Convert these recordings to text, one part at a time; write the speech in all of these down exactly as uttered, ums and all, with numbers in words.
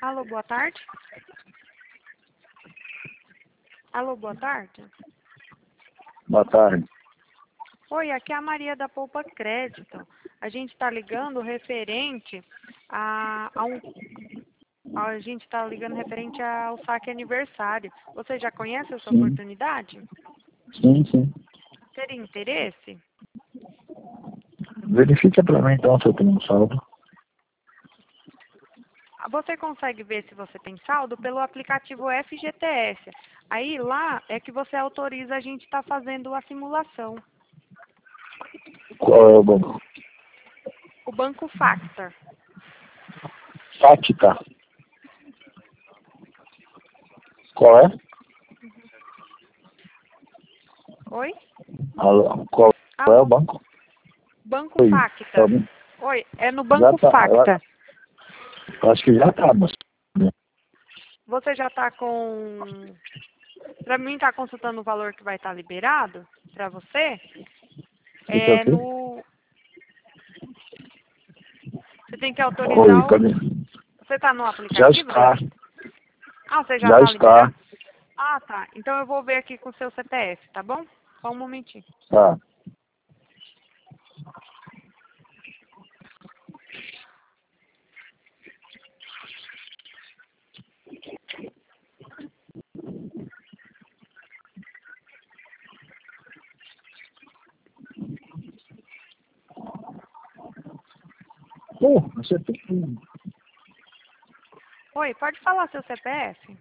Alô, boa tarde. Alô, boa tarde. Boa tarde. Oi, aqui é a Maria da Poupa Crédito. A gente está ligando referente a, a um... A gente está ligando referente ao saque aniversário. Você já conhece essa Sim. oportunidade? Sim, sim. Teria interesse? Verifica para mim então se eu tenho um saldo. Você consegue ver se você tem saldo pelo aplicativo F G T S. Aí lá é que você autoriza a gente estar fazendo a simulação. Qual é o banco? O Banco Factor. Fática. Qual é? Oi? Alô, qual é Alô? o banco? Banco Oi. Factor. Tá- Oi, é no Já Banco tá, Factor. eu acho que já tá, mas... Você já está com... Para mim estar consultando o valor que vai estar liberado para você, Você quer o é quê? no... Você tem que Oi, autorizar o... cadê? Você está no Já aplicativo? está. Ah, você já Já está está. liberado? Ah, tá. Então eu vou ver aqui com o seu C P F, tá bom? Só um momentinho. Tá. Pô, você tem... Oi, pode falar seu C P F?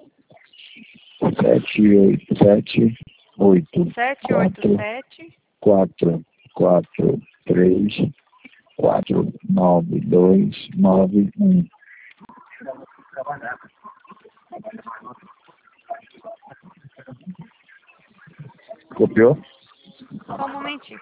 Sete, oito, sete, oito, sete oito quatro, sete, quatro, quatro, três, quatro, nove, dois, nove, um. Copiou? só um momentinho.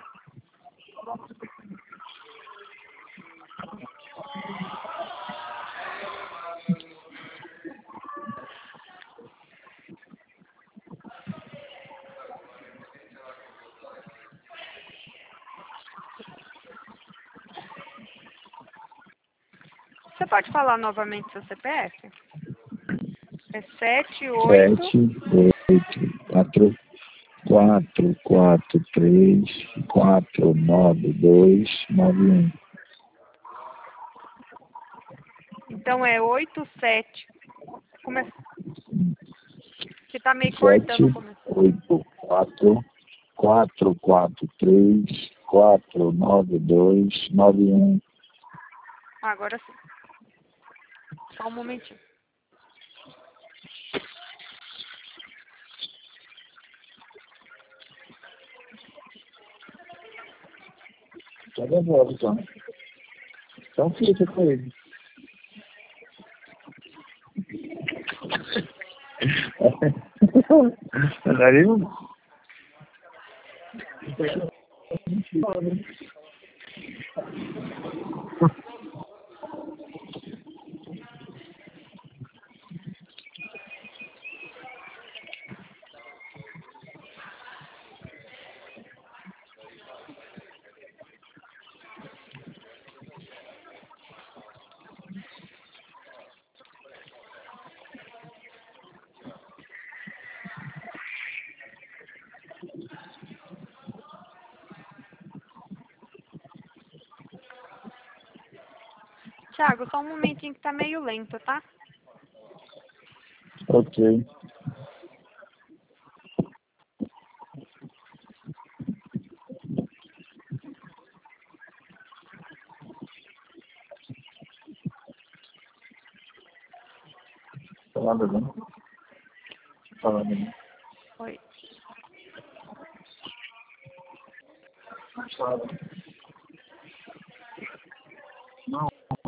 Você pode falar novamente seu C P F? É sete oito... Sete, oito, quatro, quatro, quatro, três, quatro, nove, dois, nove, um. Então é oito sete. Come... Que tá meio Sete, cortando o começo. oito, quatro, quatro, quatro, três, quatro, nove, dois, nove, um. Ah, agora sim. Só um momentinho. Tá devolve, então. Então fica com ele. Daria? Thiago, só um momentinho que tá meio lento, tá? Ok. Falando bem. Falando bem. Oi. Não.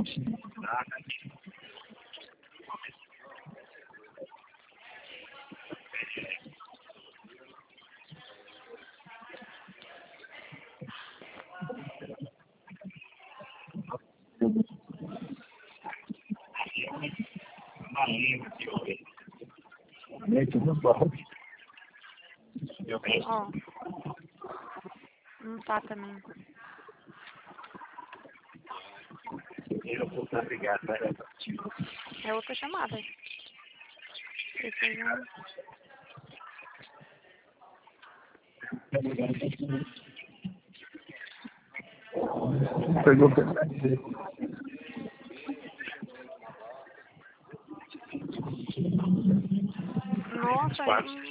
Nem tudo bom. Ó. Não tá também. É outra chamada. Esse aí não... Pegou. Nossa, hum,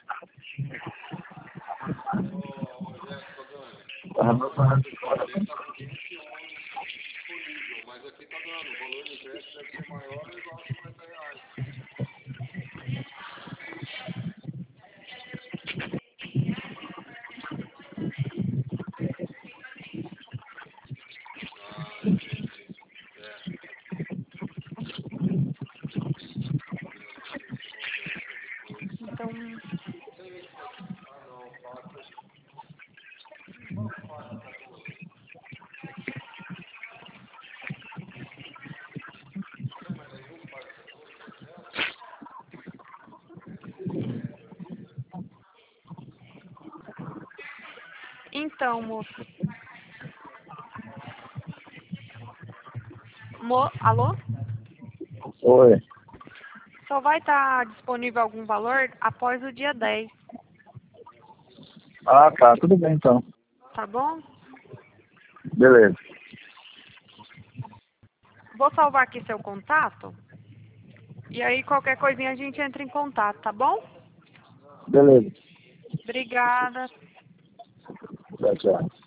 Mas aqui tá dando, o valor do ingresso deve ser maior e igual a cinquenta reais. Ah, entendi. É. então... Ah, não, passa. Então, moço. Mo... Alô? Oi. Só vai estar disponível algum valor após o dia dez, Ah, tá. Tudo bem, então. tá bom? Beleza. Vou salvar aqui seu contato. E aí, qualquer coisinha a gente entra em contato, tá bom? Beleza. Obrigada. Tchau, tchau.